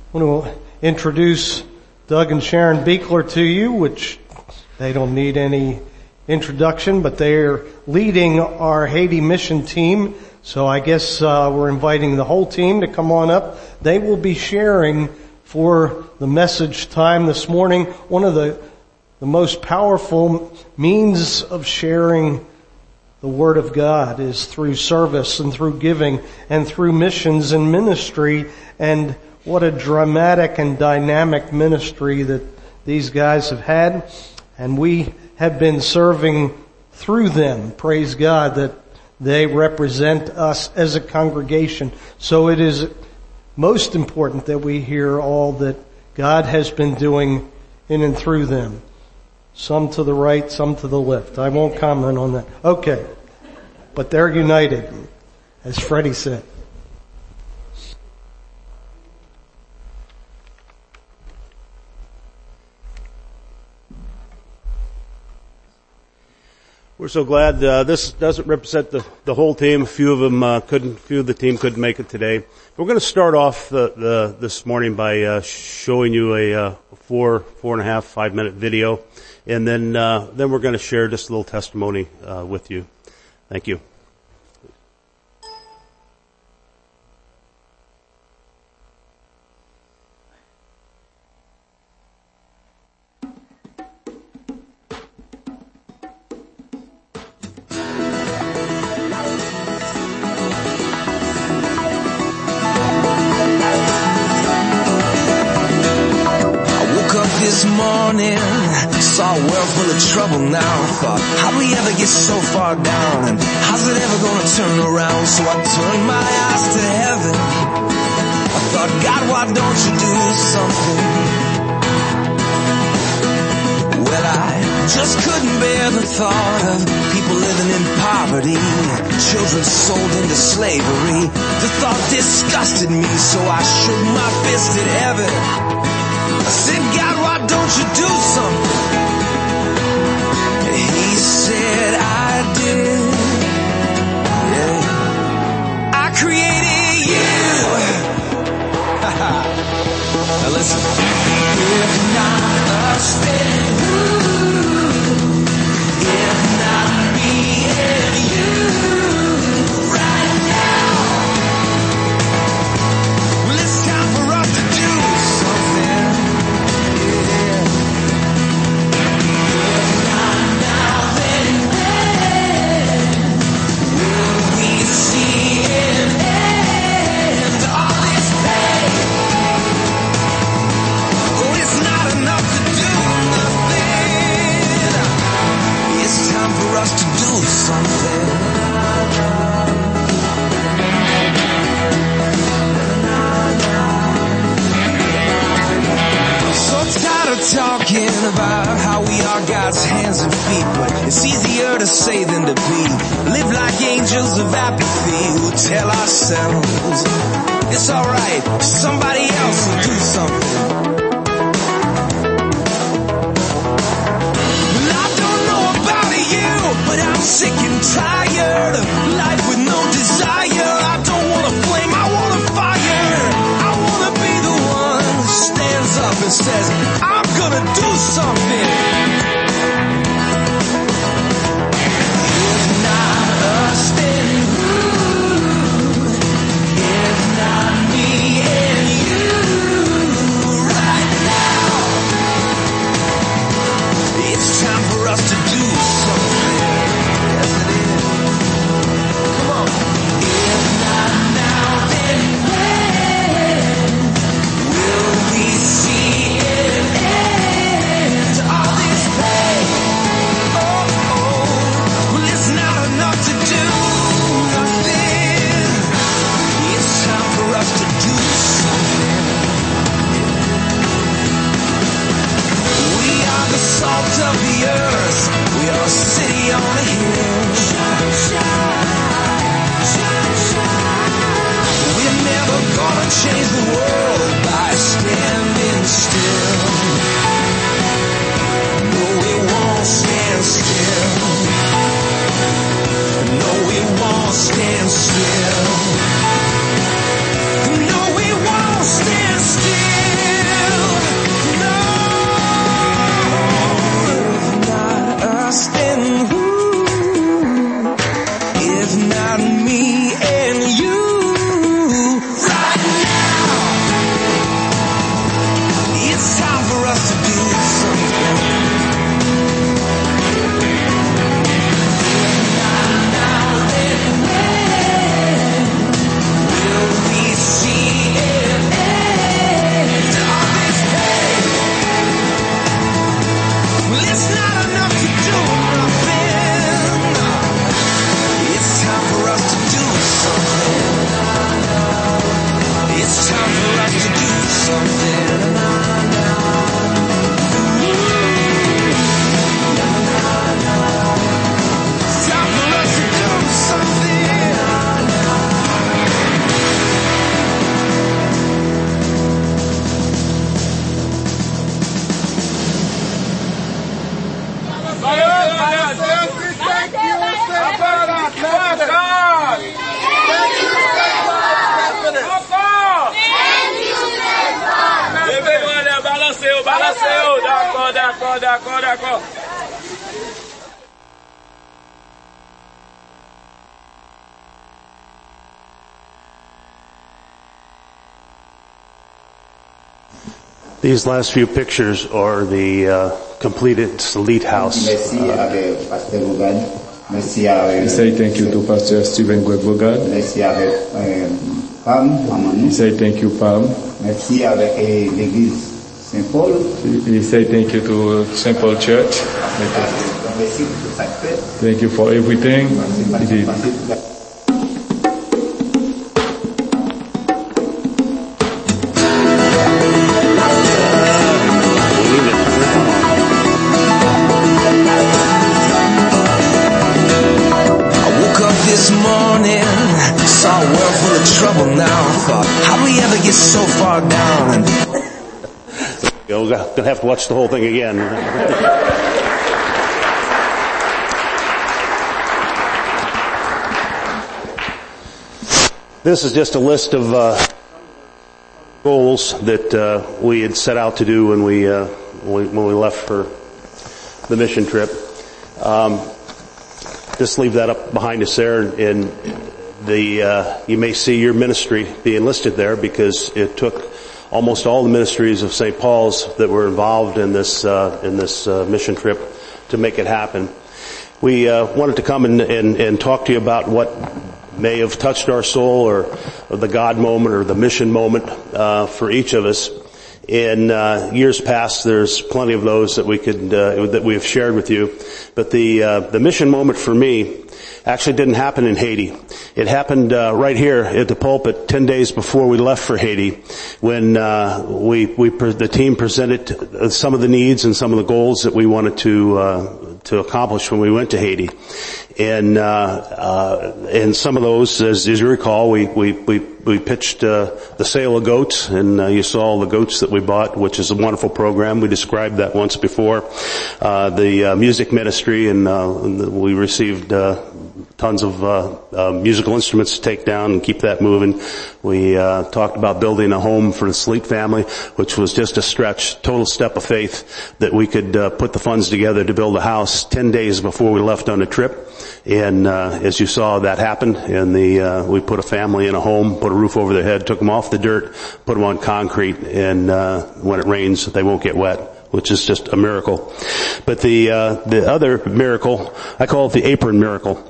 want to introduce Doug and Sharon Beekler to you, which they don't need any introduction, but they're leading our Haiti mission team. So I guess we're inviting the whole team to come on up. They will be sharing for the message time this morning. One of the most powerful means of sharing the Word of God is through service and through giving and through missions and ministry. And what a dramatic and dynamic ministry that these guys have had. And we have been serving through them. Praise God that they represent us as a congregation. So it is most important that we hear all that God has been doing in and through them. Some to the right, some to the left. I won't comment on that. Okay. But they're united, as Freddie said. We're so glad this doesn't represent the whole team. A few of the team couldn't make it today. We're going to start off this morning by showing you a 4.5, 5 minute video, and then we're going to share just a little testimony with you. Thank you. This morning, saw a world full of trouble now. Thought, how'd we ever get so far down? And how's it ever gonna turn around? So I turned my eyes to heaven. I thought, God, why don't you do something? Well, I just couldn't bear the thought of people living in poverty, children sold into slavery. The thought disgusted me, so I shook my fist at heaven. I said, God, why don't you do something? And he said, I did. Yeah. I created you. Now listen. If not us, then who? If not me and you right now. Well, it's time for us to do something. Us to do something. So tired of talking about how we are God's hands and feet, but it's easier to say than to be. Live like angels of apathy who tell ourselves it's alright, somebody else will do something. But I'm sick and tired of life with no desire. I don't want a flame, I want a fire. I want to be the one who stands up and says, I'm gonna do something. If not us, then who? If not me and you right now. It's time for us to do something. See an end. d'accord. These last few pictures are the completed Salit House. Merci avec Pasteur Bogad. Merci avec. Say thank you to Pastor Stephen Bogad. Merci avec Pam Amanou. Say thank you, Pam. Merci avec l'église Saint-Paul. He say thank you to St. Paul Church. Merci pour chaque fête. Thank you for everything. He did. This morning, saw a world full of trouble now. Thought, how do we ever get so far down? You're going to have to watch the whole thing again. This is just a list of goals that we had set out to do when we left for the mission trip. Just leave that up behind us there, and you may see your ministry being listed there because it took almost all the ministries of St. Paul's that were involved in this mission trip to make it happen. We wanted to come and talk to you about what may have touched our soul, or the God moment, or the mission moment for each of us. In years past, there's plenty of those that we have shared with you. But the mission moment for me actually didn't happen in Haiti. It happened right here at the pulpit 10 days before we left for Haiti, when the team presented some of the needs and some of the goals that we wanted to accomplish when we went to Haiti. And some of those, as you recall, we pitched the sale of goats, and you saw the goats that we bought, which is a wonderful program. We described that once before. The music ministry, and we received tons of musical instruments to take down and keep that moving. We talked about building a home for the Salit family, which was just a stretch, total step of faith, that we could put the funds together to build a house 10 days before we left on the trip. And as you saw, that happened, and we put a family in a home, put a roof over their head, took them off the dirt, put them on concrete, and when it rains, they won't get wet, which is just a miracle. But the other miracle, I call it the apron miracle.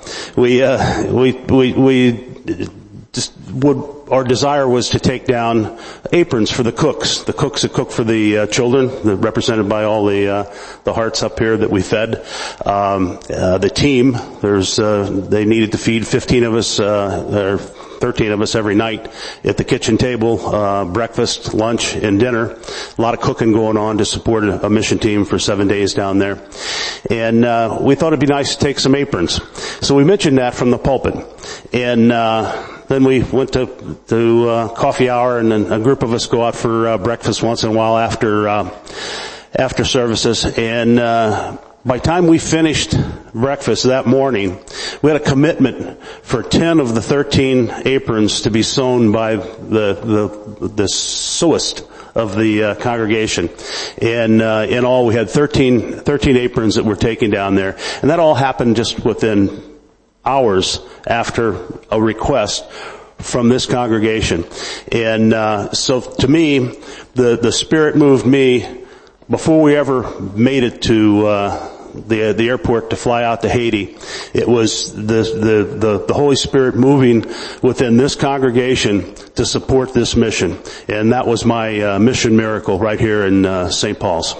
Our desire was to take down aprons for the cooks that cook for the children, represented by all the hearts up here that we fed. The team, they needed to feed 15 of us, or 13 of us every night at the kitchen table, breakfast, lunch, and dinner. A lot of cooking going on to support a mission team for 7 days down there. And we thought it'd be nice to take some aprons. So we mentioned that from the pulpit. And then we went to coffee hour, and then a group of us go out for breakfast once in a while after services. And by the time we finished breakfast that morning, we had a commitment for 10 of the 13 aprons to be sewn by the sewist of the congregation. And in all, we had 13 aprons that were taken down there. And that all happened just within hours after a request from this congregation. And so to me, the Spirit moved me before we ever made it to the airport to fly out to Haiti. It was the Holy Spirit moving within this congregation to support this mission. And that was my mission miracle right here in St. Paul's.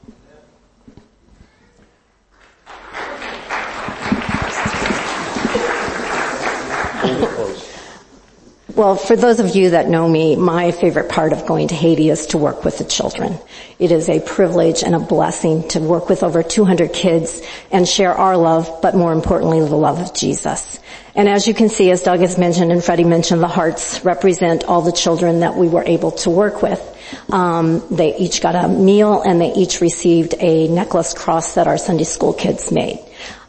Well, for those of you that know me, my favorite part of going to Haiti is to work with the children. It is a privilege and a blessing to work with over 200 kids and share our love, but more importantly, the love of Jesus. And as you can see, as Doug has mentioned and Freddie mentioned, the hearts represent all the children that we were able to work with. They each got a meal, and they each received a necklace cross that our Sunday school kids made.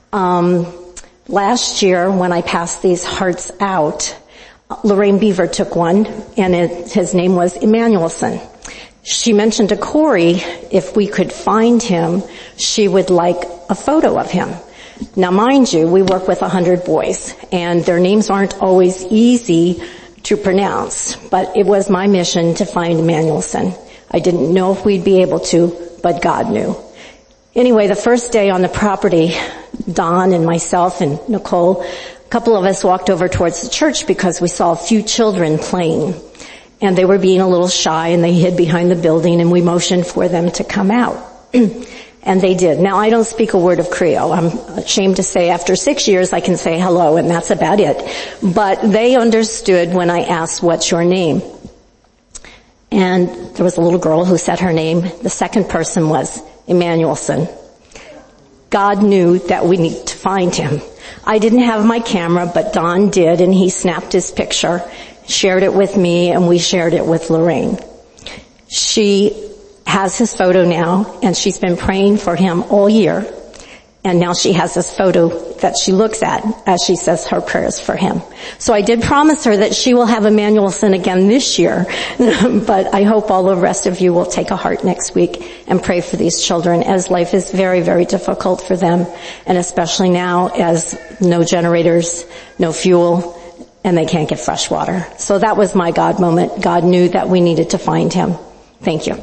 Last year, when I passed these hearts out, Lorraine Beaver took one, and his name was Emmanuelson. She mentioned to Corey if we could find him, she would like a photo of him. Now mind you, we work with 100 boys and their names aren't always easy to pronounce, but it was my mission to find Emmanuelson. I didn't know if we'd be able to, but God knew. Anyway, the first day on the property, Don and myself and Nicole, a couple of us walked over towards the church because we saw a few children playing. And they were being a little shy and they hid behind the building and we motioned for them to come out. And they did. Now I don't speak a word of Creole. I'm ashamed to say after 6 years I can say hello and that's about it. But they understood when I asked, what's your name? And there was a little girl who said her name. The second person was Emmanuelson. God knew that we need to find him. I didn't have my camera, but Don did and he snapped his picture, shared it with me, and we shared it with Lorraine. She has his photo now, and she's been praying for him all year. And now she has this photo that she looks at as she says her prayers for him. So I did promise her that she will have Emmanuelson again this year. But I hope all the rest of you will take a heart next week and pray for these children as life is very, very difficult for them. And especially now as no generators, no fuel, and they can't get fresh water. So that was my God moment. God knew that we needed to find him. Thank you.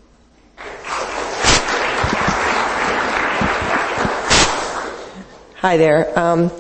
Hi there.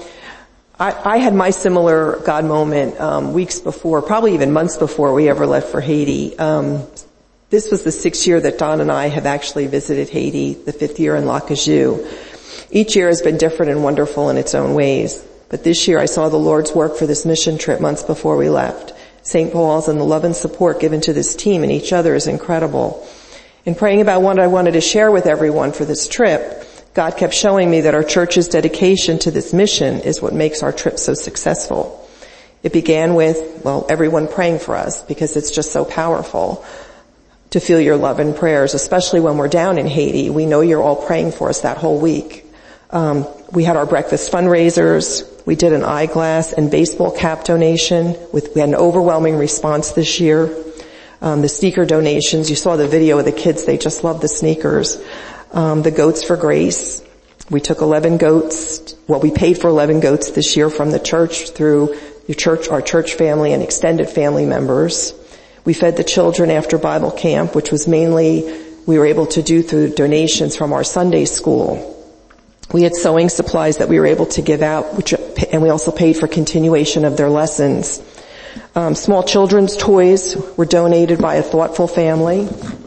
I had my similar God moment weeks before, probably even months before we ever left for Haiti. This was the 6th year that Don and I have actually visited Haiti, the 5th year in Lacajou. Each year has been different and wonderful in its own ways. But this year I saw the Lord's work for this mission trip months before we left. St. Paul's and the love and support given to this team and each other is incredible. In praying about what I wanted to share with everyone for this trip, God kept showing me that our church's dedication to this mission is what makes our trip so successful. It began with, everyone praying for us because it's just so powerful to feel your love and prayers, especially when we're down in Haiti. We know you're all praying for us that whole week. We had our breakfast fundraisers. We did an eyeglass and baseball cap donation. We had an overwhelming response this year. The sneaker donations, you saw the video of the kids. They just love the sneakers. The Goats for Grace. We took 11 goats. We paid for 11 goats this year from the church through our church family and extended family members. We fed the children after Bible camp, which was mainly we were able to do through donations from our Sunday school. We had sewing supplies that we were able to give out, and we also paid for continuation of their lessons. Small children's toys were donated by a thoughtful family.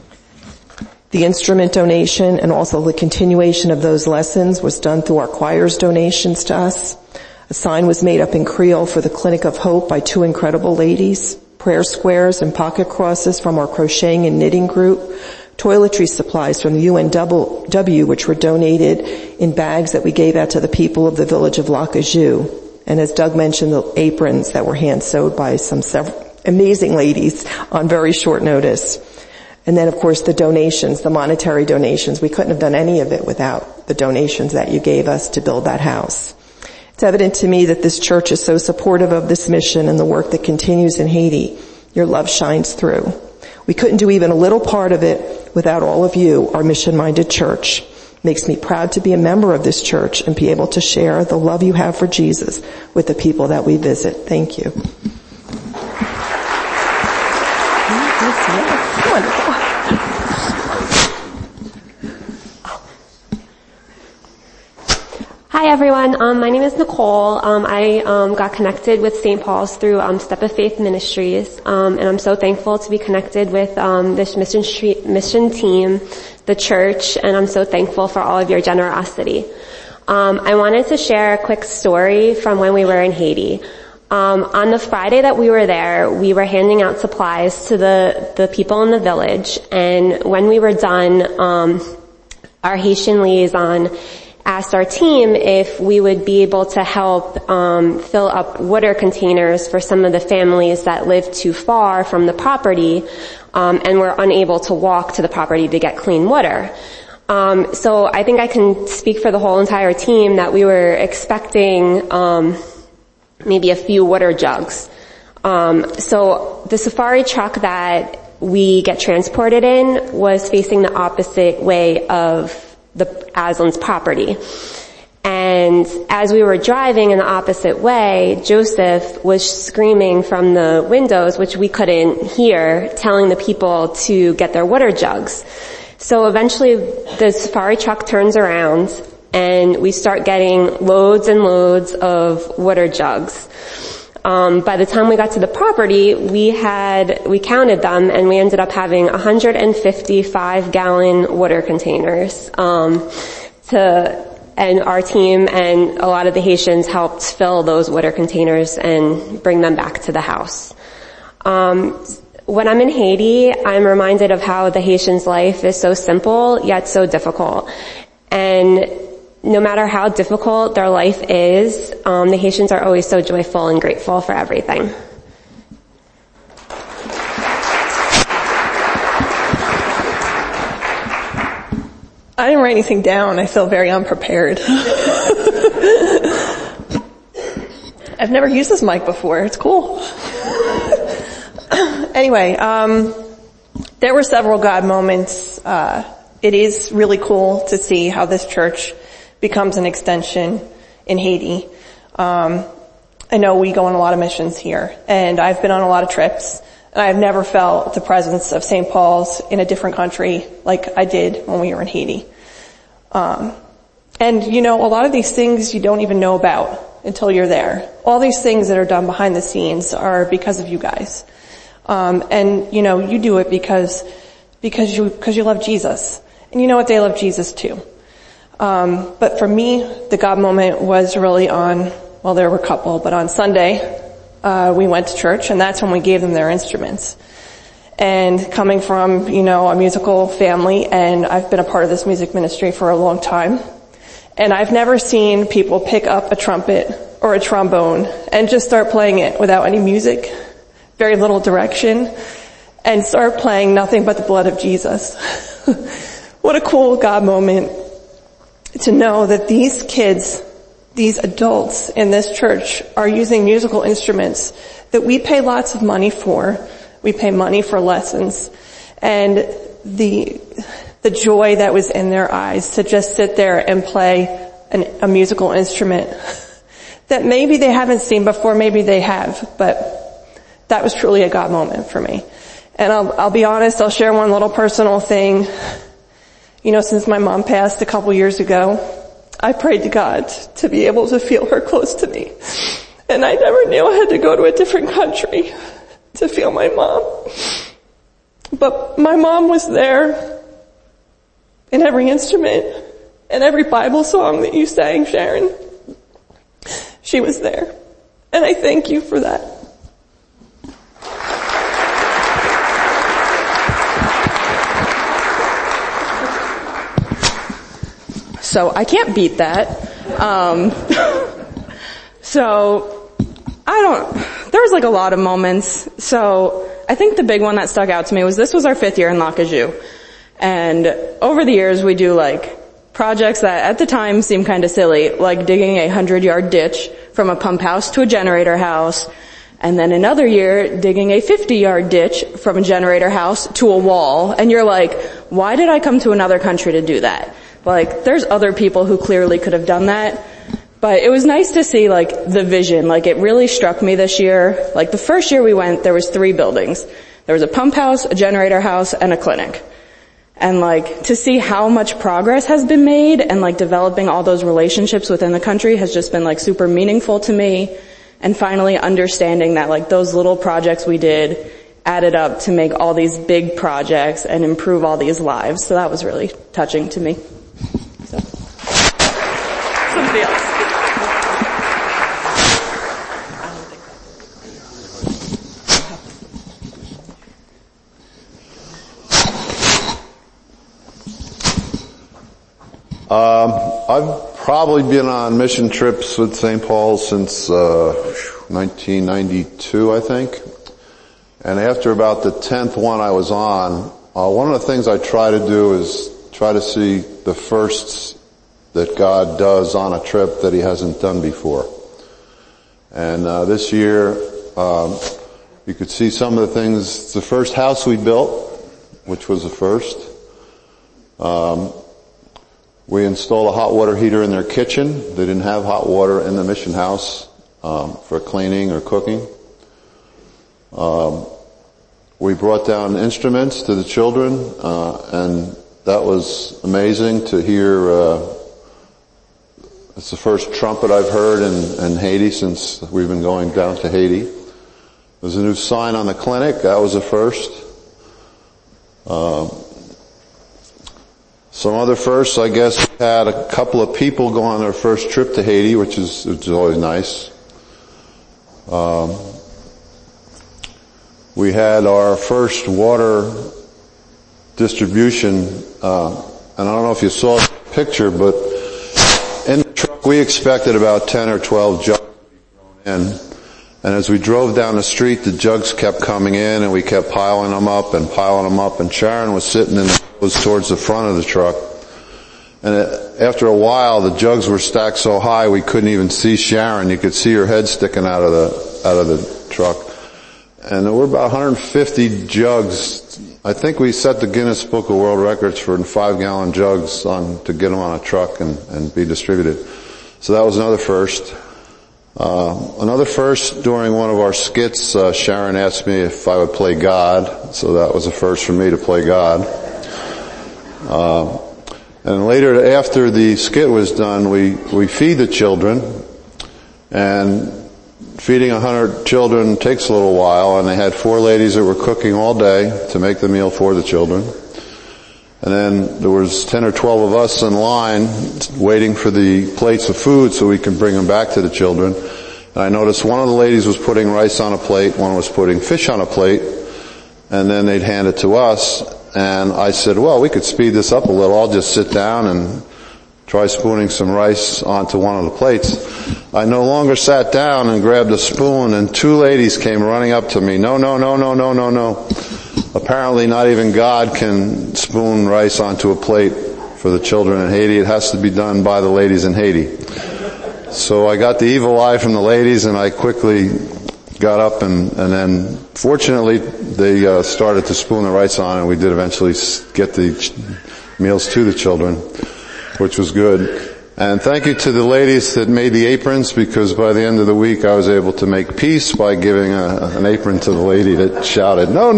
The instrument donation and also the continuation of those lessons was done through our choir's donations to us. A sign was made up in Creole for the Clinic of Hope by 2 incredible ladies. Prayer squares and pocket crosses from our crocheting and knitting group. Toiletry supplies from the UNW, which were donated in bags that we gave out to the people of the village of Lacajou. And as Doug mentioned, the aprons that were hand sewed by several amazing ladies on very short notice. And then, of course, the donations, the monetary donations. We couldn't have done any of it without the donations that you gave us to build that house. It's evident to me that this church is so supportive of this mission and the work that continues in Haiti. Your love shines through. We couldn't do even a little part of it without all of you, our mission-minded church. It makes me proud to be a member of this church and be able to share the love you have for Jesus with the people that we visit. Thank you. Hi everyone, my name is Nicole. I got connected with St. Paul's through Step of Faith Ministries, and I'm so thankful to be connected with this mission team, the church, and I'm so thankful for all of your generosity. I wanted to share a quick story from when we were in Haiti. On the Friday that we were there, we were handing out supplies to the people in the village, and when we were done, our Haitian liaison asked our team if we would be able to help fill up water containers for some of the families that lived too far from the property and were unable to walk to the property to get clean water. So I think I can speak for the whole entire team that we were expecting maybe a few water jugs. So the safari truck that we get transported in was facing the opposite way of the Aslan's property. And as we were driving in the opposite way, Joseph was screaming from the windows, which we couldn't hear, telling the people to get their water jugs. So eventually the safari truck turns around and we start getting loads and loads of water jugs. By the time we got to the property, we counted them and we ended up having 155-gallon water containers, and our team and a lot of the Haitians helped fill those water containers and bring them back to the house. When I'm in Haiti, I'm reminded of how the Haitians' life is so simple, yet so difficult. And no matter how difficult their life is, the Haitians are always so joyful and grateful for everything. I didn't write anything down. I feel very unprepared. I've never used this mic before. It's cool. Anyway, there were several God moments. It is really cool to see how this church becomes an extension in Haiti. I know we go on a lot of missions here, and I've been on a lot of trips, and I've never felt the presence of St. Paul's in a different country like I did when we were in Haiti. And you know, a lot of these things you don't even know about until you're there. All these things that are done behind the scenes are because of you guys. And you know, you do it because you love Jesus. And you know what? They love Jesus too. But for me, the God moment was really well, there were a couple, but on Sunday, we went to church and that's when we gave them their instruments. And coming from, you know, a musical family, and I've been a part of this music ministry for a long time, and I've never seen people pick up a trumpet or a trombone and just start playing it without any music, very little direction, and start playing nothing but the blood of Jesus. What a cool God moment to know that these kids, these adults in this church are using musical instruments that we pay lots of money for. We pay money for lessons, and the joy that was in their eyes to just sit there and play a musical instrument that maybe they haven't seen before, maybe they have, but that was truly a God moment for me. And I'll be honest, I'll share one little personal thing. You know, since my mom passed a couple years ago, I prayed to God to be able to feel her close to me. And I never knew I had to go to a different country to feel my mom. But my mom was there in every instrument and every Bible song that you sang, Sharon. She was there. And I thank you for that. So I can't beat that. There was like a lot of moments. So I think the big one that stuck out to me was this was our 5th year in Lacajou. And over the years we do like projects that at the time seemed kind of silly, like digging a 100-yard ditch from a pump house to a generator house. And then another year digging a 50-yard ditch from a generator house to a wall. And you're like, why did I come to another country to do that? Like, there's other people who clearly could have done that. But it was nice to see, like, the vision. Like, it really struck me this year. Like, the first year we went, there was 3 buildings. There was a pump house, a generator house, and a clinic. And, like, to see how much progress has been made and, like, developing all those relationships within the country has just been, like, super meaningful to me. And finally understanding that, like, those little projects we did added up to make all these big projects and improve all these lives. So that was really touching to me. So. Somebody else. I've probably been on mission trips with St. Paul since 1992, I think. And after about the 10th one I was on, one of the things I try to do is try to see the firsts that God does on a trip that he hasn't done before. And this year, You could see some of the things. It's the first house we built, which was the first. We installed a hot water heater in their kitchen. They didn't have hot water in the mission house for cleaning or cooking. We brought down instruments to the children, and that was amazing to hear. It's the first trumpet I've heard in Haiti since we've been going down to Haiti. There's a new sign on the clinic. That was a first. Some other firsts, I guess, had a couple of people go on their first trip to Haiti, which is always nice. We had our first water distribution, and I don't know if you saw the picture, but in the truck we expected about 10 or 12 jugs to be thrown in. And as we drove down the street, the jugs kept coming in, and we kept piling them up, and Sharon was sitting towards the front of the truck. And after a while, the jugs were stacked so high we couldn't even see Sharon. You could see her head sticking out of the truck. And there were about 150 jugs. I think we set the Guinness Book of World Records for 5-gallon jugs to get them on a truck and be distributed. So that was another first. Another first, during one of our skits, Sharon asked me if I would play God. So that was a first for me to play God. And later, after the skit was done, we feed the children, and feeding 100 children takes a little while, and they had 4 ladies that were cooking all day to make the meal for the children. And then there was 10 or 12 of us in line waiting for the plates of food so we could bring them back to the children. And I noticed one of the ladies was putting rice on a plate, one was putting fish on a plate, and then they'd hand it to us. And I said, well, we could speed this up a little. I'll just sit down and try spooning some rice onto one of the plates. I no longer sat down and grabbed a spoon, and 2 ladies came running up to me. No. Apparently not even God can spoon rice onto a plate for the children in Haiti. It has to be done by the ladies in Haiti. So I got the evil eye from the ladies, and I quickly got up, and then fortunately they started to spoon the rice on, and we did eventually get the meals to the children, which was good. And thank you to the ladies that made the aprons, because by the end of the week I was able to make peace by giving an apron to the lady that shouted, no.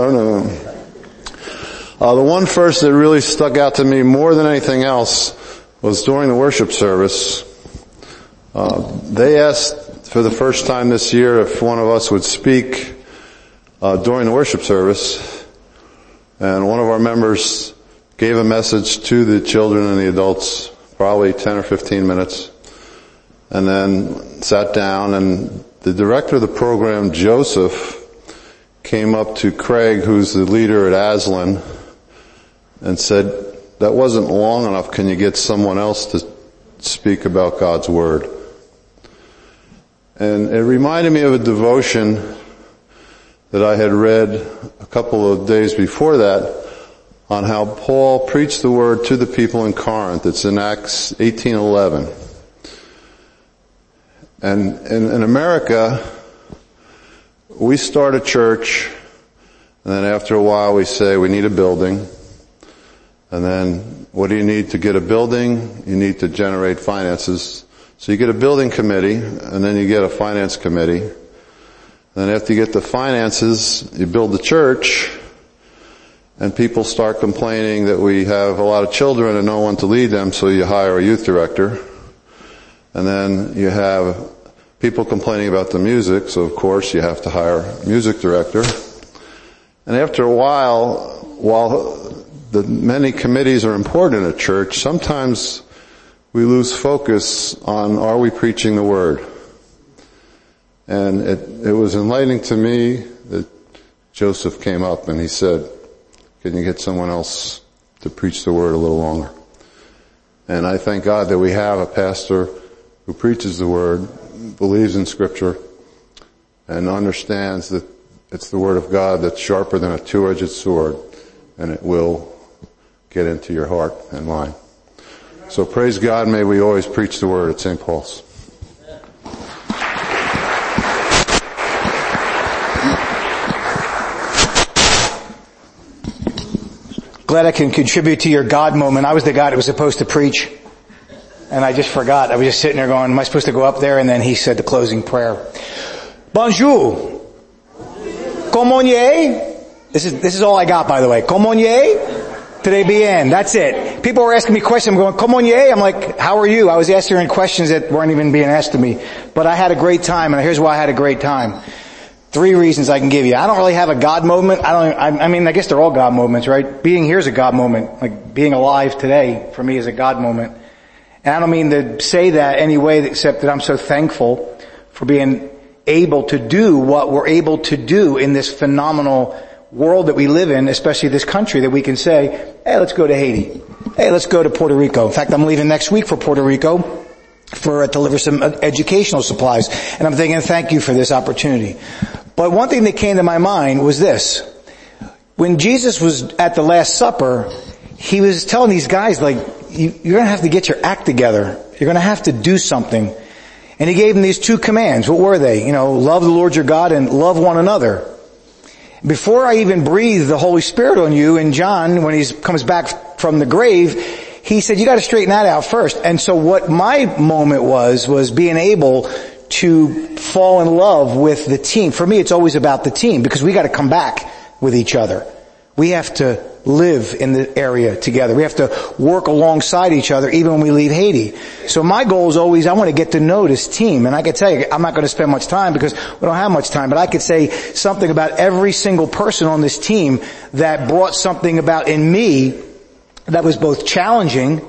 The one first that really stuck out to me more than anything else was during the worship service. They asked for the first time this year if one of us would speak during the worship service, and one of our members gave a message to the children and the adults, probably 10 or 15 minutes, and then sat down, and the director of the program, Joseph, came up to Craig, who's the leader at Aslan, and said, that wasn't long enough, can you get someone else to speak about God's Word? And it reminded me of a devotion that I had read a couple of days before that on how Paul preached the Word to the people in Corinth. It's in Acts 18:11. And in America, we start a church, and then after a while we say we need a building. And then what do you need to get a building? You need to generate finances. So you get a building committee, and then you get a finance committee. And then after you get the finances, you build the church, and people start complaining that we have a lot of children and no one to lead them, so you hire a youth director. And then you have people complaining about the music, so of course you have to hire a music director. And after a while the many committees are important in a church, sometimes we lose focus on, are we preaching the Word? And it was enlightening to me that Joseph came up and he said, can you get someone else to preach the Word a little longer? And I thank God that we have a pastor who preaches the Word, believes in Scripture, and understands that it's the Word of God that's sharper than a 2-edged sword, and it will get into your heart and mind. So praise God, may we always preach the Word at St. Paul's. glad I can contribute to your God moment. I was the guy that was supposed to preach, and I just forgot. I was just sitting there going, am I supposed to go up there? And then he said the closing prayer. Bonjour. Comment est? This is all I got, by the way. Comment est? Today bien. That's it. People were asking me questions. I'm going, comment est? I'm like, how are you? I was answering questions that weren't even being asked of me. But I had a great time, and here's why I had a great time. 3 reasons I can give you. I don't really have a God moment. I mean, I guess they're all God moments, right? Being here is a God moment. Like being alive today for me is a God moment. And I don't mean to say that any way except that I'm so thankful for being able to do what we're able to do in this phenomenal world that we live in, especially this country, that we can say, hey, let's go to Haiti. Hey, let's go to Puerto Rico. In fact, I'm leaving next week for Puerto Rico to deliver some educational supplies. And I'm thinking, thank you for this opportunity. But one thing that came to my mind was this. When Jesus was at the Last Supper, he was telling these guys, like, you're going to have to get your act together. You're going to have to do something. And he gave them these 2 commands. What were they? Love the Lord your God and love one another. Before I even breathe the Holy Spirit on you, in John, when he comes back from the grave, he said, you got to straighten that out first. And so what my moment was being able to fall in love with the team. For me, it's always about the team because we got to come back with each other. We have to live in the area together. We have to work alongside each other even when we leave Haiti. So my goal is always I want to get to know this team. And I can tell you, I'm not going to spend much time because we don't have much time, but I could say something about every single person on this team that brought something about in me that was both challenging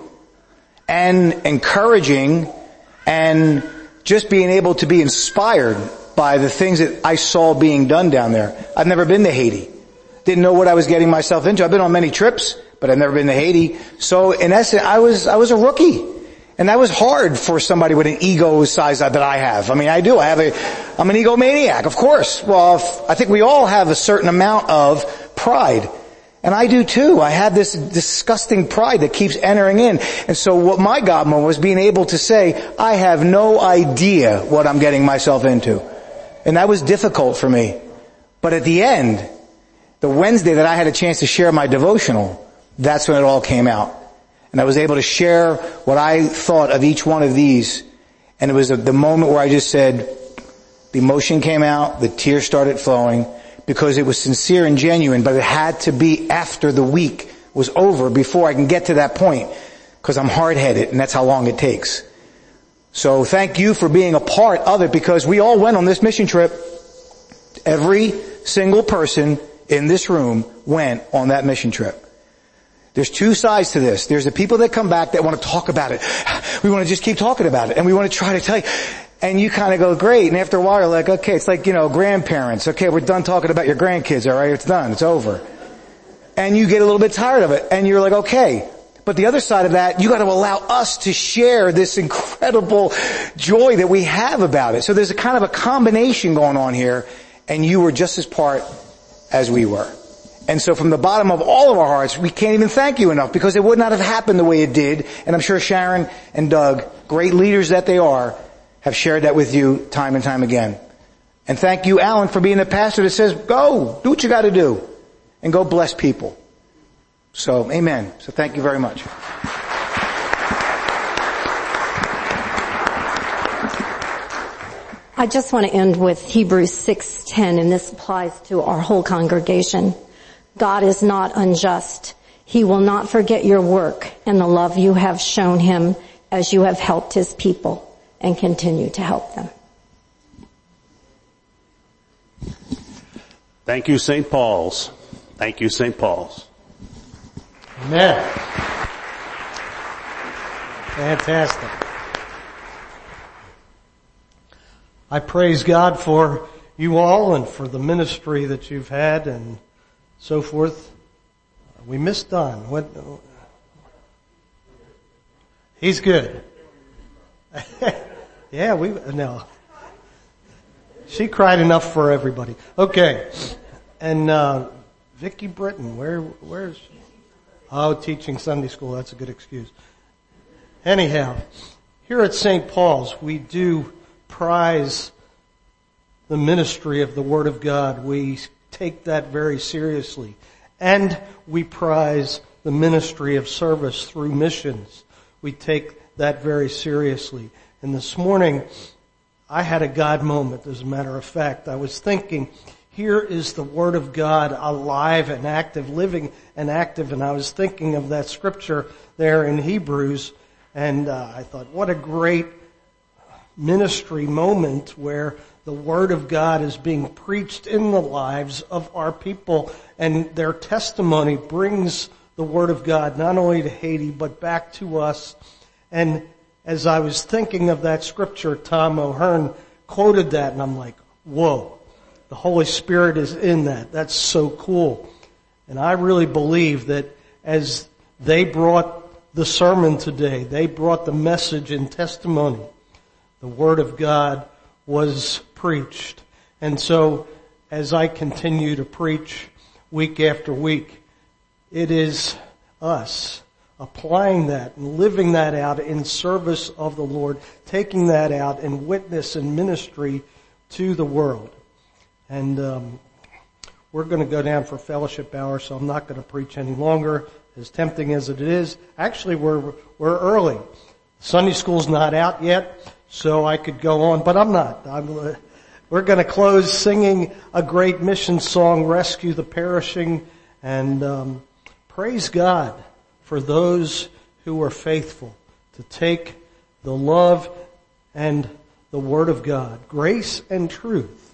and encouraging and just being able to be inspired by the things that I saw being done down there. I've never been to Haiti. Didn't know what I was getting myself into. I've been on many trips, but I've never been to Haiti. So in essence, I was a rookie. And that was hard for somebody with an ego size that I have. I mean, I do. I'm an egomaniac, of course. Well, I think we all have a certain amount of pride. And I do too. I have this disgusting pride that keeps entering in. And so what my God moment was being able to say, I have no idea what I'm getting myself into. And that was difficult for me. But at the end, the Wednesday that I had a chance to share my devotional, that's when it all came out. And I was able to share what I thought of each one of these. And it was the moment where I just said, the emotion came out, the tears started flowing, because it was sincere and genuine, but it had to be after the week was over before I can get to that point, because I'm hard-headed, and that's how long it takes. So thank you for being a part of it, because we all went on this mission trip. Every single person in this room went on that mission trip. There's 2 sides to this. There's the people that come back that want to talk about it. We want to just keep talking about it, and we want to try to tell you. And you kind of go, great. And after a while, you're like, okay, it's like, grandparents. Okay, we're done talking about your grandkids, all right? It's done. It's over. And you get a little bit tired of it. And you're like, okay. But the other side of that, you got to allow us to share this incredible joy that we have about it. So there's a kind of a combination going on here. And you were just as part as we were. And so from the bottom of all of our hearts, we can't even thank you enough, because it would not have happened the way it did. And I'm sure Sharon and Doug, great leaders that they are, have shared that with you time and time again. And thank you, Alan, for being the pastor that says, go, do what you got to do, and go bless people. So, amen. So thank you very much. I just want to end with Hebrews 6:10, and this applies to our whole congregation. God is not unjust. He will not forget your work and the love you have shown him as you have helped his people and continue to help them. Thank you, St. Paul's. Thank you, St. Paul's. Amen. Fantastic. I praise God for you all and for the ministry that you've had and so forth. We missed Don. He's good. Yeah, no. She cried enough for everybody. Okay. And, Vicki Britton, where's she? Oh, teaching Sunday school. That's a good excuse. Anyhow, here at St. Paul's, we do prize the ministry of the Word of God. We take that very seriously. And we prize the ministry of service through missions. We take that very seriously. And this morning, I had a God moment, as a matter of fact. I was thinking, here is the Word of God alive and active, living and active, and I was thinking of that scripture there in Hebrews, and I thought, what a great ministry moment where the Word of God is being preached in the lives of our people, and their testimony brings the Word of God not only to Haiti, but back to us. And as I was thinking of that scripture, Tom O'Hearn quoted that, and I'm like, whoa, the Holy Spirit is in that. That's so cool. And I really believe that as they brought the sermon today, they brought the message and testimony, the Word of God was preached. And so, as I continue to preach week after week, it is us applying that and living that out in service of the Lord, taking that out in witness and ministry to the world. And we're going to go down for fellowship hour, so I'm not going to preach any longer, as tempting as it is. Actually, we're early. Sunday school's not out yet, so I could go on, but I'm not. We're going to close singing a great mission song, Rescue the Perishing, and praise God for those who are faithful to take the love and the Word of God, grace and truth,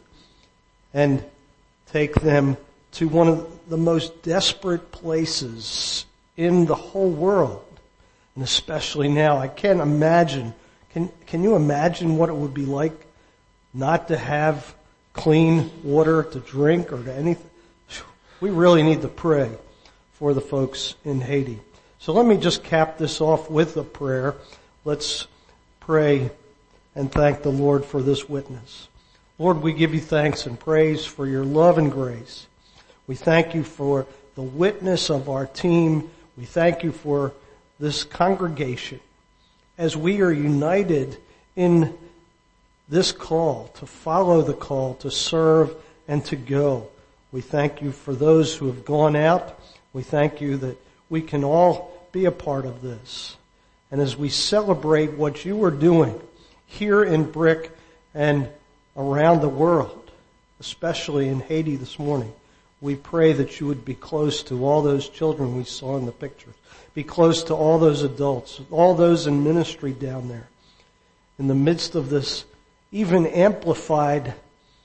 and take them to one of the most desperate places in the whole world, and especially now. I can't imagine. Can you imagine what it would be like not to have clean water to drink or to anything? We really need to pray for the folks in Haiti. So let me just cap this off with a prayer. Let's pray and thank the Lord for this witness. Lord, we give you thanks and praise for your love and grace. We thank you for the witness of our team. We thank you for this congregation as we are united in this call to follow the call, to serve and to go. We thank you for those who have gone out. We thank you that we can all be a part of this. And as we celebrate what you are doing here in Brick and around the world, especially in Haiti this morning, we pray that you would be close to all those children we saw in the pictures. Be close to all those adults, all those in ministry down there. In the midst of this even amplified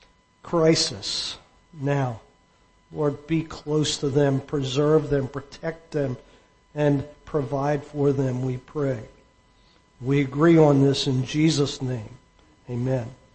crisis now, Lord, be close to them, preserve them, protect them, and provide for them, we pray. We agree on this in Jesus' name. Amen.